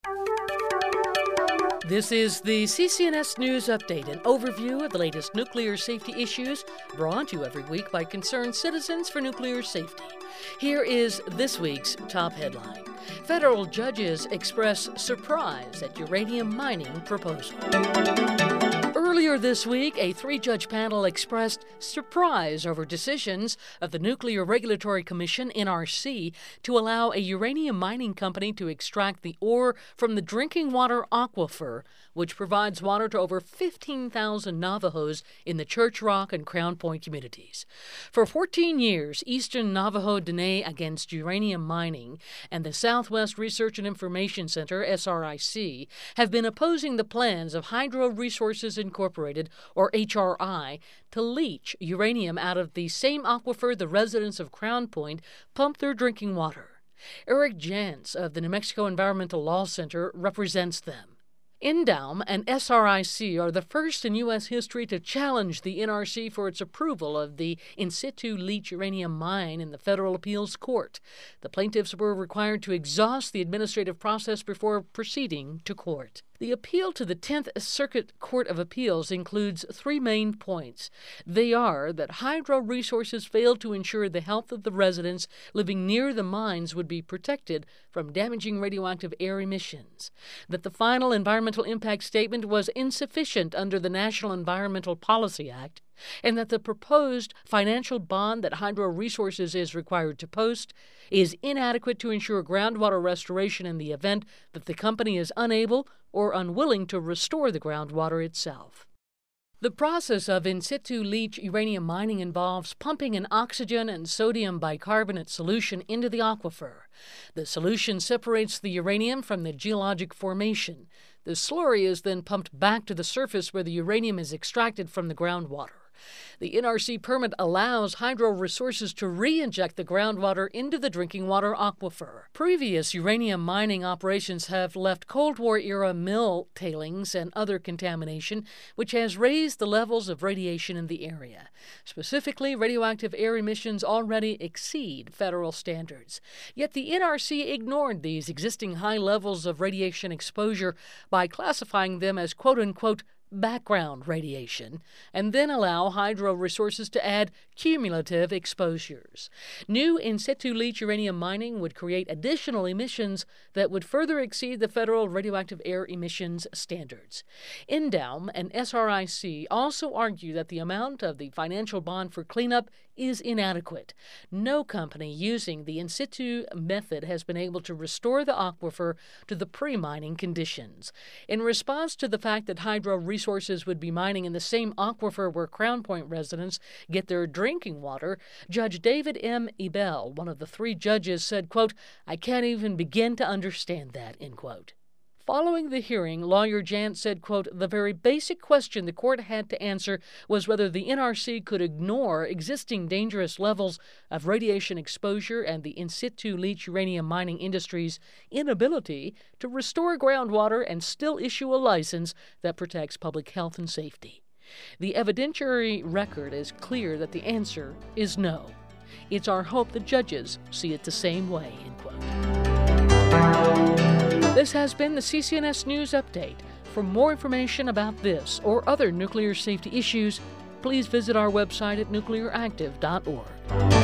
This is the CCNS News Update, an overview of the latest nuclear safety issues brought to you every week by concerned citizens for nuclear safety. Here is this week's top headline. Federal judges express surprise at uranium mining proposal. Earlier this week, a three-judge panel expressed surprise over decisions of the Nuclear Regulatory Commission, NRC, to allow a uranium mining company to extract the ore from the drinking water aquifer, which provides water to over 15,000 Navajos in the Church Rock and Crown Point communities. For 14 years, Eastern Navajo Dene Against Uranium Mining and the Southwest Research and Information Center, SRIC, have been opposing the plans of Hydro Resources Incorporated, or HRI, to leach uranium out of the same aquifer the residents of Crown Point pump their drinking water. Eric Jantz of the New Mexico Environmental Law Center represents them. NDAUM and SRIC are the first in U.S. history to challenge the NRC for its approval of the in situ leach uranium mine in the federal appeals court. The plaintiffs were required to exhaust the administrative process before proceeding to court. The appeal to the 10th Circuit Court of Appeals includes three main points. They are that Hydro Resources failed to ensure the health of the residents living near the mines would be protected from damaging radioactive air emissions, that the final environmental impact statement was insufficient under the National Environmental Policy Act, and that the proposed financial bond that Hydro Resources is required to post is inadequate to ensure groundwater restoration in the event that the company is unable or unwilling to restore the groundwater itself. The process of in situ leach uranium mining involves pumping an oxygen and sodium bicarbonate solution into the aquifer. The solution separates the uranium from the geologic formation. The slurry is then pumped back to the surface where the uranium is extracted from the groundwater. The NRC permit allows Hydro Resources to re-inject the groundwater into the drinking water aquifer. Previous uranium mining operations have left Cold War-era mill tailings and other contamination, which has raised the levels of radiation in the area. Specifically, radioactive air emissions already exceed federal standards. Yet the NRC ignored these existing high levels of radiation exposure by classifying them as quote-unquote background radiation, and then allow Hydro Resources to add cumulative exposures. New in situ leach uranium mining would create additional emissions that would further exceed the federal radioactive air emissions standards. NDAUM and SRIC also argue that the amount of the financial bond for cleanup is inadequate. No company using the in situ method has been able to restore the aquifer to the pre-mining conditions. In response to the fact that Hydro Resources would be mining in the same aquifer where Crown Point residents get their drinking water, Judge David M. Ebell, one of the three judges, said, quote, "I can't even begin to understand that," end quote. Following the hearing, lawyer Jantz said, quote, "The very basic question the court had to answer was whether the NRC could ignore existing dangerous levels of radiation exposure and the in situ leach uranium mining industry's inability to restore groundwater and still issue a license that protects public health and safety. The evidentiary record is clear that the answer is no. It's our hope the judges see it the same way," end quote. This has been the CCNS News Update. For more information about this or other nuclear safety issues, please visit our website at nuclearactive.org.